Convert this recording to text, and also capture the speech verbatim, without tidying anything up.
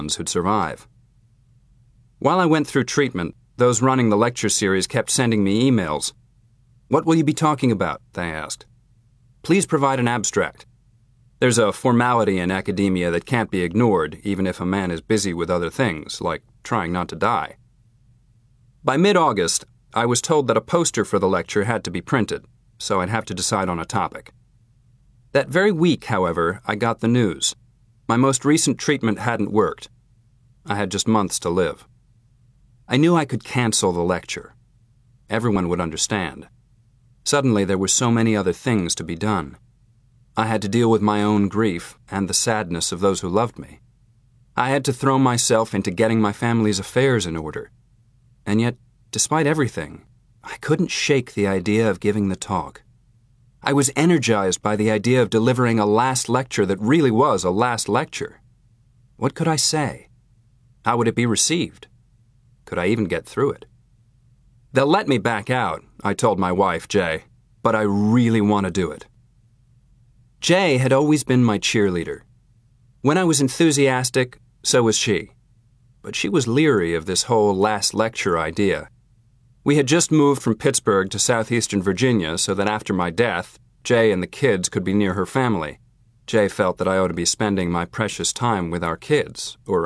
ones who'd survive. While I went through treatment, those running the lecture series kept sending me emails. "What will you be talking about?" they asked. "Please provide an abstract." There's a formality in academia that can't be ignored, even if a man is busy with other things, like trying not to die. By mid-August, I was told that a poster for the lecture had to be printed, so I'd have to decide on a topic. That very week, however, I got the news. My most recent treatment hadn't worked. I had just months to live. I knew I could cancel the lecture. Everyone would understand. Suddenly, there were so many other things to be done. I had to deal with my own grief and the sadness of those who loved me. I had to throw myself into getting my family's affairs in order. And yet, despite everything, I couldn't shake the idea of giving the talk. I was energized by the idea of delivering a last lecture that really was a last lecture. What could I say? How would it be received? Could I even get through it? "They'll let me back out," I told my wife, Jay, "but I really want to do it." Jay had always been my cheerleader. When I was enthusiastic, so was she. But she was leery of this whole last lecture idea. We had just moved from Pittsburgh to southeastern Virginia so that after my death, Jay and the kids could be near her family. Jay felt that I ought to be spending my precious time with our kids, or